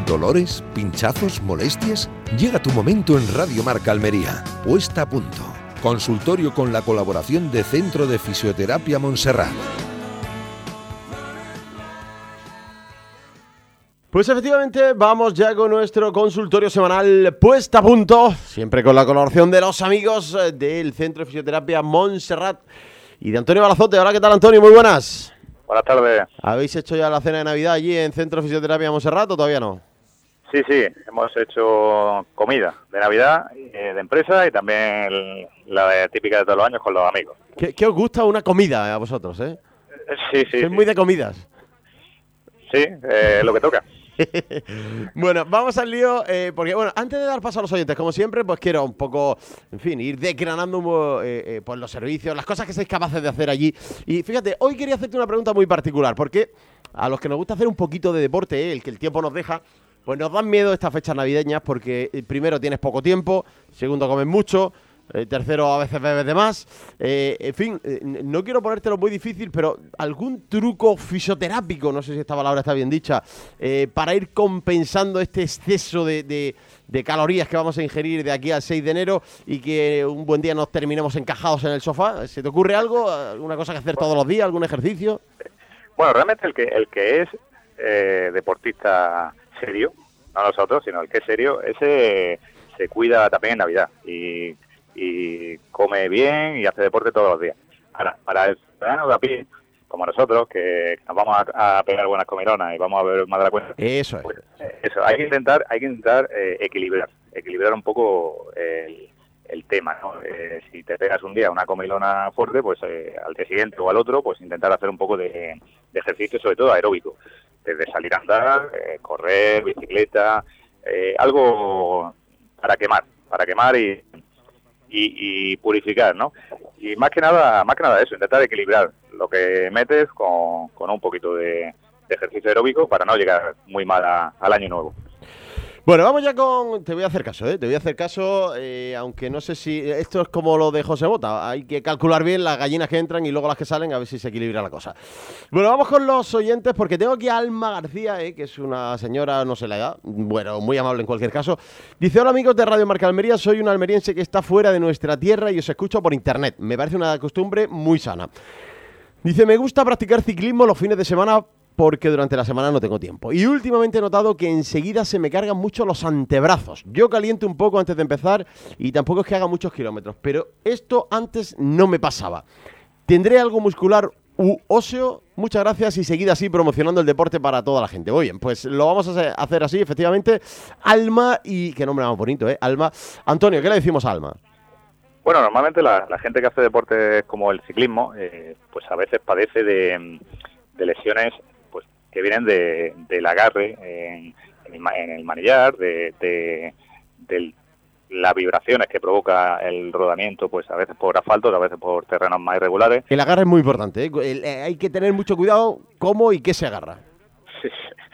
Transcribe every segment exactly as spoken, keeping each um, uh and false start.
¿Dolores? ¿Pinchazos? ¿Molestias? Llega tu momento en Radio Marca Almería. Puesta a punto. Consultorio con la colaboración de Centro de Fisioterapia Montserrat. Pues efectivamente vamos ya con nuestro consultorio semanal Puesta a punto, siempre con la colaboración de los amigos del Centro de Fisioterapia Montserrat y de Antonio Balazote. Hola, ¿qué tal, Antonio? Muy buenas. Buenas tardes. ¿Habéis hecho ya la cena de Navidad allí en Centro de Fisioterapia Montserrat o todavía no? Sí, sí, hemos hecho comida de Navidad, eh, de empresa y también el, la de, típica de todos los años con los amigos. ¿Qué, qué os gusta una comida a vosotros, eh? Sí, sí. Sois sí. muy de comidas. Sí, eh, lo que toca. Bueno, vamos al lío, eh, porque bueno, antes de dar paso a los oyentes, como siempre, pues quiero un poco, en fin, ir desgranando eh, eh, pues los servicios, las cosas que sois capaces de hacer allí. Y fíjate, hoy quería hacerte una pregunta muy particular, porque a los que nos gusta hacer un poquito de deporte, eh, el que el tiempo nos deja, pues nos dan miedo estas fechas navideñas, porque eh, primero tienes poco tiempo, segundo comes mucho, Eh, tercero, a veces bebes de más. Eh, en fin, eh, no quiero ponértelo muy difícil, pero algún truco fisioterápico, no sé si esta palabra está bien dicha, eh, para ir compensando este exceso de, de, de calorías que vamos a ingerir de aquí al seis de enero y que un buen día nos terminemos encajados en el sofá. ¿Se te ocurre algo? ¿Alguna cosa que hacer todos los días? ¿Algún ejercicio? Bueno, realmente el que el que es eh, deportista serio, no nosotros, sino el que es serio, ese se cuida también en Navidad y y come bien y hace deporte todos los días. Ahora, para el ciudadano de a pie, como nosotros, que nos vamos a, a pegar buenas comilonas y vamos a ver más de la cuenta, eso es. Pues, eh, eso, hay que intentar, hay que intentar eh, equilibrar, equilibrar un poco el, el tema, ¿no? Eh, si te pegas un día una comilona fuerte, pues eh, al día siguiente o al otro, pues intentar hacer un poco de, de ejercicio, sobre todo aeróbico, desde salir a andar, eh, correr, bicicleta, eh, algo para quemar, para quemar y Y, y purificar, ¿no? Y más que nada, más que nada eso, intentar equilibrar lo que metes con, con un poquito de, de ejercicio aeróbico para no llegar muy mal a, al año nuevo. Bueno, vamos ya con... Te voy a hacer caso, ¿eh? Te voy a hacer caso, eh, aunque no sé si... Esto es como lo de José Bota. Hay que calcular bien las gallinas que entran y luego las que salen, a ver si se equilibra la cosa. Bueno, vamos con los oyentes, porque tengo aquí a Alma García, ¿eh? Que es una señora, no sé la edad, bueno, muy amable en cualquier caso. Dice, hola amigos de Radio Marca Almería, soy un almeriense que está fuera de nuestra tierra y os escucho por internet. Me parece una costumbre muy sana. Dice, me gusta practicar ciclismo los fines de semana porque durante la semana no tengo tiempo. Y últimamente he notado que enseguida se me cargan mucho los antebrazos. Yo caliento un poco antes de empezar y tampoco es que haga muchos kilómetros, pero esto antes no me pasaba. ¿Tendré algo muscular u óseo? Muchas gracias y seguid así promocionando el deporte para toda la gente. Muy bien, pues lo vamos a hacer así, efectivamente. Alma, y qué nombre más bonito, ¿eh? Alma. Antonio, ¿qué le decimos a Alma? Bueno, normalmente la, la gente que hace deportes como el ciclismo, eh, pues a veces padece de, de lesiones pues que vienen de, del agarre en, en, el, en el manillar, de, de, de las vibraciones que provoca el rodamiento, pues a veces por asfalto, a veces por terrenos más irregulares. El agarre es muy importante, ¿eh? El, eh, hay que tener mucho cuidado cómo y qué se agarra. Sí.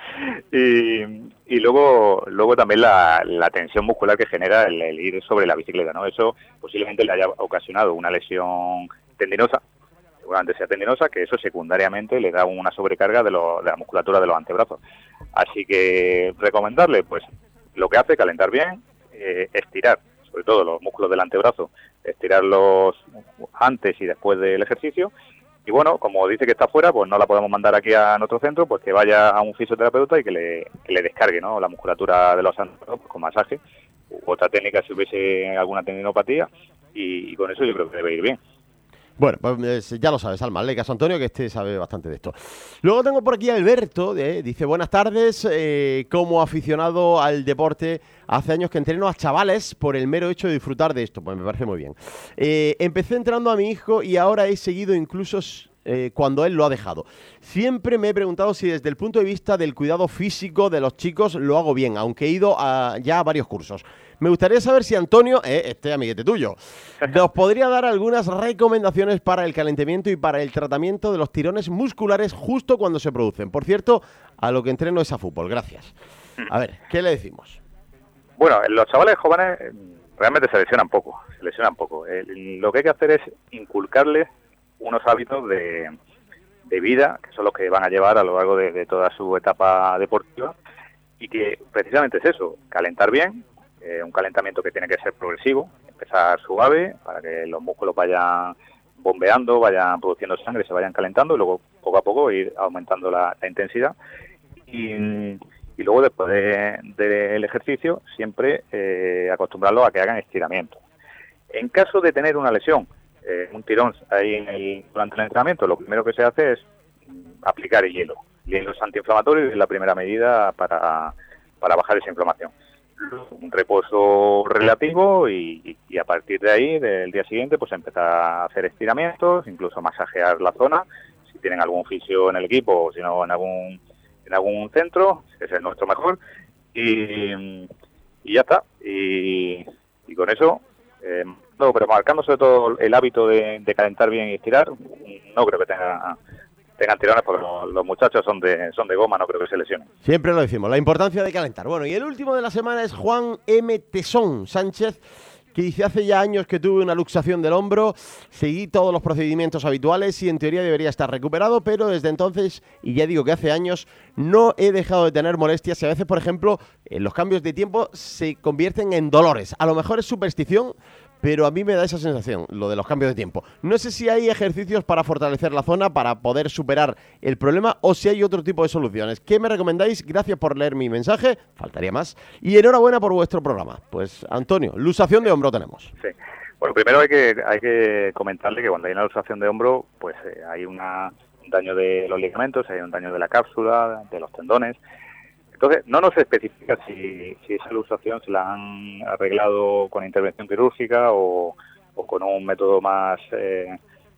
Y, y luego luego también la, la tensión muscular que genera el, el ir sobre la bicicleta, ¿no? Eso posiblemente le haya ocasionado una lesión tendinosa, seguramente sea tendinosa, que eso secundariamente le da una sobrecarga de, lo, de la musculatura de los antebrazos. Así que recomendarle, pues, lo que hace, calentar bien, eh, estirar, sobre todo los músculos del antebrazo, estirarlos antes y después del ejercicio. Y bueno, como dice que está fuera, pues no la podemos mandar aquí a nuestro centro, pues que vaya a un fisioterapeuta y que le, que le descargue, ¿no?, la musculatura de los antebrazos, pues, con masaje, u otra técnica si hubiese alguna tendinopatía, y, y con eso yo creo que debe ir bien. Bueno, pues ya lo sabes, Alma, le caso a Antonio, que este sabe bastante de esto. Luego tengo por aquí a Alberto, eh, dice, buenas tardes, eh, como aficionado al deporte, hace años que entreno a chavales por el mero hecho de disfrutar de esto, pues me parece muy bien. Eh, empecé entrenando a mi hijo y ahora he seguido incluso eh, cuando él lo ha dejado. Siempre me he preguntado si desde el punto de vista del cuidado físico de los chicos lo hago bien, aunque he ido a, ya a varios cursos. Me gustaría saber si Antonio, eh, este amiguete tuyo, nos podría dar algunas recomendaciones para el calentamiento y para el tratamiento de los tirones musculares justo cuando se producen. Por cierto, a lo que entreno es a fútbol. Gracias. A ver, ¿qué le decimos? Bueno, los chavales jóvenes realmente se lesionan poco, se lesionan poco. Eh, lo que hay que hacer es inculcarles unos hábitos de, de vida, que son los que van a llevar a lo largo de, de toda su etapa deportiva, y que precisamente es eso, calentar bien, eh, un calentamiento que tiene que ser progresivo, empezar suave para que los músculos vayan bombeando, vayan produciendo sangre, se vayan calentando y luego poco a poco ir aumentando la, la intensidad. Y, y luego después del de, ejercicio siempre eh, acostumbrarlos a que hagan estiramiento. En caso de tener una lesión, eh, un tirón ahí en el, durante el entrenamiento, lo primero que se hace es aplicar el hielo. El hielo es antiinflamatorio y es la primera medida para, para bajar esa inflamación. Un reposo relativo y, y a partir de ahí, del día siguiente, pues empezar a hacer estiramientos, incluso masajear la zona, si tienen algún fisio en el equipo o si no en algún en algún centro, ese es el nuestro mejor, y, y ya está. Y, y con eso, eh, no, pero marcando sobre todo el hábito de, de calentar bien y estirar, no creo que tenga... tengan tirones porque los, los muchachos son de son de goma, no creo que se lesionen. Siempre lo decimos, la importancia de calentar. Bueno, y el último de la semana es Juan M. Tesón Sánchez, que dice: hace ya años que tuve una luxación del hombro, seguí todos los procedimientos habituales y en teoría debería estar recuperado, pero desde entonces, y ya digo que hace años, no he dejado de tener molestias y a veces, por ejemplo, en los cambios de tiempo se convierten en dolores. A lo mejor es superstición, pero a mí me da esa sensación, lo de los cambios de tiempo. No sé si hay ejercicios para fortalecer la zona, para poder superar el problema, o si hay otro tipo de soluciones. ¿Qué me recomendáis? Gracias por leer mi mensaje, faltaría más. Y enhorabuena por vuestro programa. Pues, Antonio, luxación de hombro tenemos. Sí. Bueno, primero hay que hay que comentarle que cuando hay una luxación de hombro, pues eh, hay una, un daño de los ligamentos, hay un daño de la cápsula, de los tendones. Entonces, no nos especifica si, si esa luxación se la han arreglado con intervención quirúrgica o, o con un método más, eh,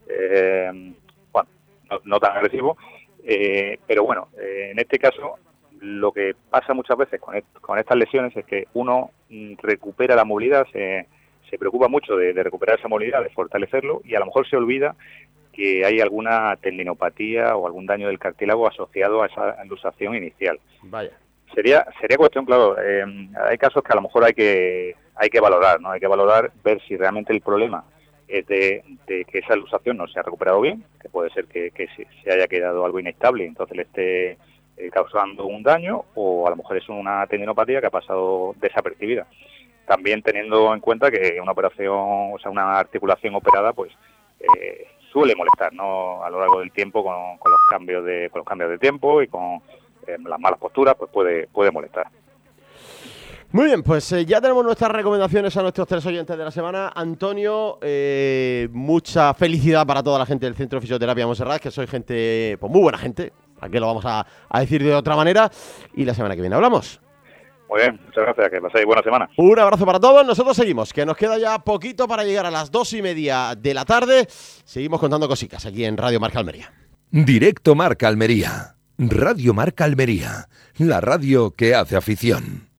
eh, bueno, no, no tan agresivo. Eh, pero bueno, eh, en este caso, lo que pasa muchas veces con, est con estas lesiones es que uno mm, recupera la movilidad, se, se preocupa mucho de, de recuperar esa movilidad, de fortalecerlo, y a lo mejor se olvida que hay alguna tendinopatía o algún daño del cartílago asociado a esa luxación inicial. Vaya. Sería sería cuestión, claro, eh, hay casos que a lo mejor hay que hay que valorar, ¿no? Hay que valorar, ver si realmente el problema es de, de que esa luxación no se ha recuperado bien, que puede ser que, que se, se haya quedado algo inestable y entonces le esté eh, causando un daño, o a lo mejor es una tendinopatía que ha pasado desapercibida. También teniendo en cuenta que una operación, o sea, una articulación operada, pues eh, suele molestar, ¿no? A lo largo del tiempo con, con los cambios de con los cambios de tiempo y con eh, las malas posturas, pues puede puede molestar. Muy bien, pues eh, ya tenemos nuestras recomendaciones a nuestros tres oyentes de la semana. Antonio, eh, mucha felicidad para toda la gente del Centro de Fisioterapia Montserrat, que soy gente, pues muy buena gente, aquí lo vamos a, a decir de otra manera, y la semana que viene hablamos. Muy bien, muchas gracias, que paséis buena semana. Un abrazo para todos, nosotros seguimos, que nos queda ya poquito para llegar a las dos y media de la tarde. Seguimos contando cositas aquí en Radio Marca Almería. Directo Marca Almería. Radio Marca Almería, la radio que hace afición.